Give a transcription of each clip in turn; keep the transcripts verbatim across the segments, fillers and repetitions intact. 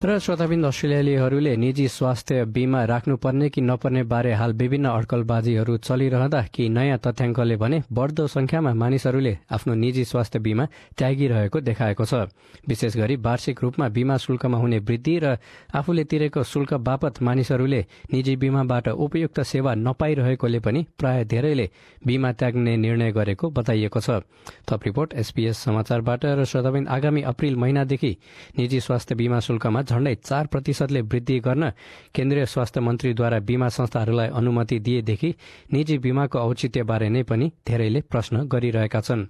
र श्रोताबिन्द अस्ट्रेलियालीहरूले निजी स्वास्थ्य बीमा राख्नुपर्ने कि नपर्ने बारे हाल विभिन्न अड्कलबाजीहरू चलिरहँदा कि नयाँ तथ्याङ्कले भने बढ्दो संख्यामा मानिसहरूले आफ्नो निजी स्वास्थ्य बीमा त्यागिरहेको देखाएको छ। विशेष गरी वार्षिक रूपमा बीमा शुल्कमा हुने वृद्धि र आफूले तिरेको शुल्क बापत मानिसहरूले निजी बीमाबाट उपयुक्त सेवा नपाइरहेकोले पनि प्राय धेरैले बीमा त्याग्ने निर्णय गरेको बताइएको छ। थप रिपोर्ट एसपीएस समाचारबाट। र श्रोताबिन्द आगामी अप्रिल महिनादेखि निजी स्वास्थ्य बीमा शुल्कमा झण्डै चार प्रतिशतले वृद्धि गर्न केन्द्रीय स्वास्थ्य मन्त्रीद्वारा बीमा संस्थाहरूलाई अनुमति दिएदेखि निजी बीमाको औचित्यबारे नै पनि धेरैले प्रश्न गरिरहेका छन्।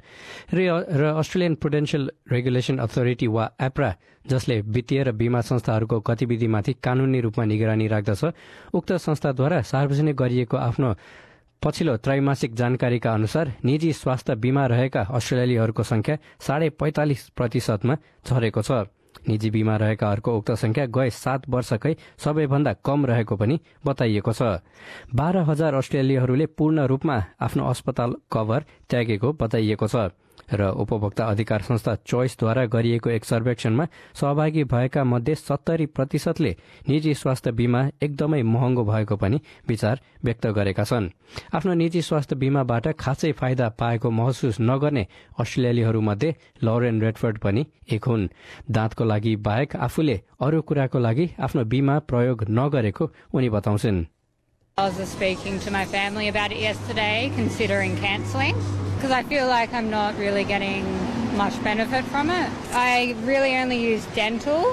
र अस्ट्रेलियन प्रुडेन्शियल रेगुलेसन अथोरिटी वा एप्रा जसले वित्तीय र बीमा संस्थाहरूको गतिविधिमाथि कानूनी रूपमा निगरानी राख्दछ, उक्त संस्थाद्वारा सार्वजनिक गरिएको आफ्नो पछिल्लो त्रैमासिक जानकारीका अनुसार निजी स्वास्थ्य बीमा रहेका अस्ट्रेलियालीहरूको संख्या साढे पैंतालिस प्रतिशतमा झरेको छ। निजी बीमा रहेकाहरूको उक्त संख्या गए सात वर्षकै सबैभन्दा कम रहेको पनि बताइएको छ। बाह्र हजार अस्ट्रेलियालीहरूले पूर्ण रूपमा आफ्नो अस्पताल कभर त्यागेको बताइएको छ। र उपभोक्ता अधिकार संस्था चोइसद्वारा गरिएको एक सर्वेक्षणमा सहभागी भएका मध्ये सत्तरी प्रतिशतले निजी स्वास्थ्य बीमा एकदमै महँगो भएको पनि विचार व्यक्त गरेका छन्। आफ्नो निजी स्वास्थ्य बीमाबाट खासै फाइदा पाएको महसुस नगर्ने अस्ट्रेलियालीहरूमध्ये लरेन रेडफोर्ड पनि एक हुन्। दाँतको लागि बाहेक आफूले अरू कुराको लागि आफ्नो बीमा प्रयोग नगरेको उनी बताउँछन्। I was speaking to my family about it yesterday, considering cancelling, because I feel like I'm not really getting much benefit from it. I really only use dental.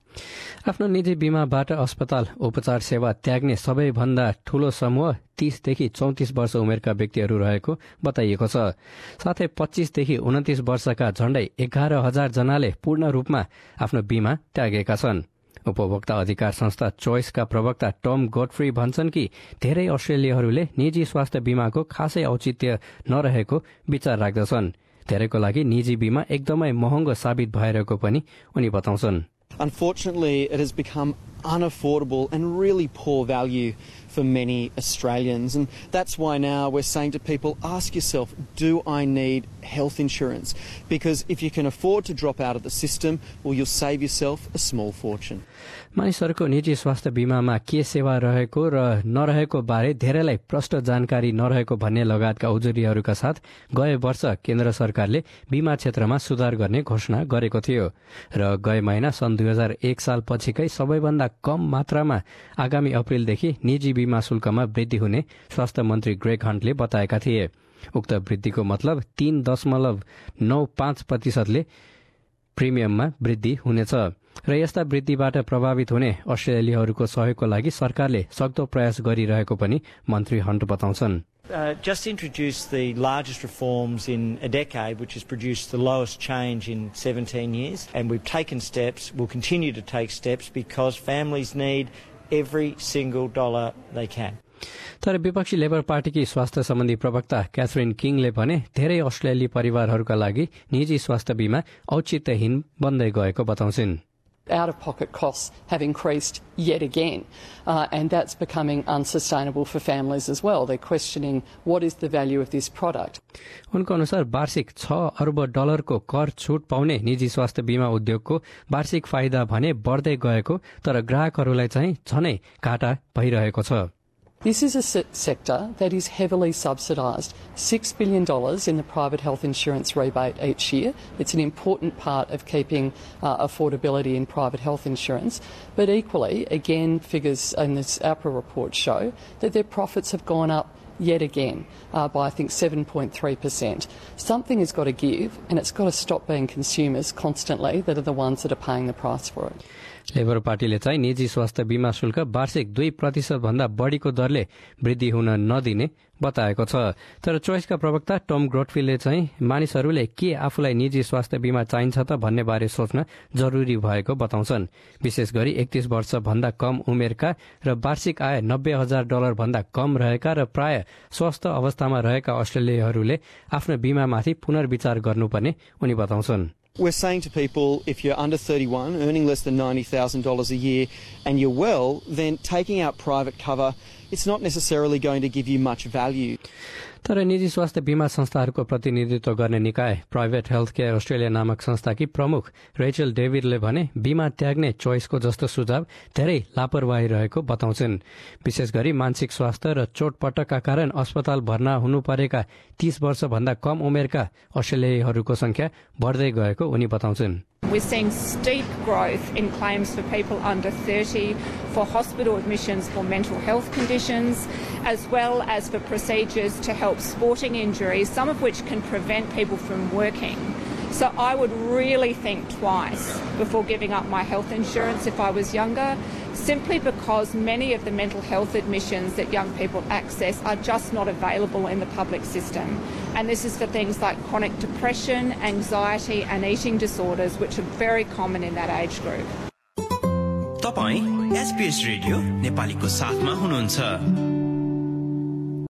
आफ्नो निजी बीमाबाट अस्पताल उपचार सेवा त्याग्ने सबैभन्दा ठूलो समूह तीसदेखि चौतिस वर्ष उमेरका व्यक्तिहरू रहेको बताइएको छ। साथै पच्चीसदेखि उन्तिस वर्षका झण्डै एघार हजार जनाले पूर्ण रूपमा आफ्नो बीमा त्यागेका छन्। उपभोक्ता अधिकार संस्था चोइसका प्रवक्ता टम गोडफ्री भन्छन् कि धेरै अस्ट्रेलियाहरूले निजी स्वास्थ्य बीमाको खासै औचित्य नरहेको विचार राख्दछन्। धेरैको लागि निजी बीमा एकदमै महँगो साबित भइरहेको पनि उनी बताउँछन्। Unfortunately, it has become unaffordable and really poor value for many Australians, and that's why now we're saying to people, ask yourself, do I need health insurance? Because if you can afford to drop out of the system, well, you'll save yourself a small fortune. मानिसहरूको निजी स्वास्थ्य बीमामा के सेवा रहेको र नरहेको बारे धेरैलाई प्रष्ट जानकारी नरहेको भन्ने लगायतका उजुरीहरूका साथ गए वर्ष केन्द्र सरकारले बीमा क्षेत्रमा सुधार गर्ने घोषणा गरेको थियो र गए महिना सन् दुई हजार एक साल पछिकै सबैभन्दा कम मात्रामा आगामी अप्रिलदेखि निजी बीमा शुल्कमा वृद्धि हुने स्वास्थ्य मन्त्री ग्रेग हन्टले बताएका थिए। उक्त वृद्धिको मतलब तीन दशमलव नौ पाँच प्रतिशतले प्रिमियममा वृद्धि हुनेछ र यस्ता वृद्धिबाट प्रभावित हुने अस्ट्रेलियालीहरूको सहयोगको लागि सरकारले सक्दो प्रयास गरिरहेको पनि मन्त्री हन्ट बताउँछन्। Uh, just introduced the largest reforms in a decade, which has produced the lowest change in seventeen years, and we've taken steps, we'll continue to take steps because families need every single dollar they can. तर विपक्षी labour पार्टीकी स्वास्थ्य सम्बन्धी प्रवक्ता Catherine किङले भने धेरै अस्ट्रेलियाली परिवारहरूका लागि निजी स्वास्थ्य बीमा औचित्यहीन बन्दै गएको बताउँछिन्। Out-of-pocket costs have increased yet again, uh, and that's becoming unsustainable for families as well. They're questioning what is the value of this product. उनको अनुसार वार्षिक छ अर्ब डलरको कर छुट पाउने निजी स्वास्थ्य बीमा उद्योगको वार्षिक फाइदा भने बढ्दै गएको तर ग्राहकहरूलाई चाहिँ झनै घाटा भइरहेको छ। This is a se- sector that is heavily subsidised. Six billion dollars in the private health insurance rebate each year. It's an important part of keeping uh, affordability in private health insurance. But equally, again, figures in this APRA report show that their profits have gone up yet again uh, by, I think, seven point three percent. Something has got to give, and it's got to stop being consumers constantly that are the ones that are paying the price for it. Labour पार्टीले चाहिँ निजी स्वास्थ्य बीमा शुल्क वार्षिक दुई प्रतिशत भन्दा बढ़ीको दरले वृद्धि हुन नदिने बताएको छ। तर चोइसका प्रवक्ता टम ग्रोटफीले चाहिँ मानिसहरूले के आफूलाई निजी स्वास्थ्य बीमा चाहिन्छ त भन्ने बारे सोच्न जरुरी भएको बताउँछन्। विशेष गरी एकतीस वर्ष भन्दा कम उमेरका र वार्षिक आय नब्बे हजार डलर भन्दा कम रहेका र प्राय स्वस्थ अवस्थामा रहेका अस्ट्रेलियालीहरूले आफ्नो बीमामाथि पुनर्विचार गर्नुपर्ने उनी बताउँछन्। We're saying to people, if you're under thirty-one, earning less than ninety thousand dollars a year, and you're well, then taking out private cover it's not necessarily going to give you much value. तर निजी स्वास्थ्य बीमा संस्थाहरूको प्रतिनिधित्व गर्ने निकाय private health care Australia नामक संस्थाकी प्रमुख रेचल डेभिडले भने बीमा त्याग्ने चोइसको जस्तो सुझाव धेरै लापरवाही रहेको बताउँछन्। विशेष गरी मानसिक स्वास्थ्य र चोटपटकका कारण अस्पताल भर्ना हुनु परेका तीस वर्षभन्दा कम उमेरका अस्ट्रेलियालीहरूको संख्या बढ्दै गएको उनी बताउँछन्। We're seeing steep growth in claims for people under thirty for hospital admissions for mental health conditions, as well as for procedures to help sporting injuries, some of which can prevent people from working. So I would really think twice before giving up my health insurance if I was younger, simply because many of the mental health admissions that young people access are just not available in the public system. And this is for things like chronic depression, anxiety and eating disorders, which are very common in that age group. तपाईं SBS radio नेपालीको साथमा हुनुहुन्छ।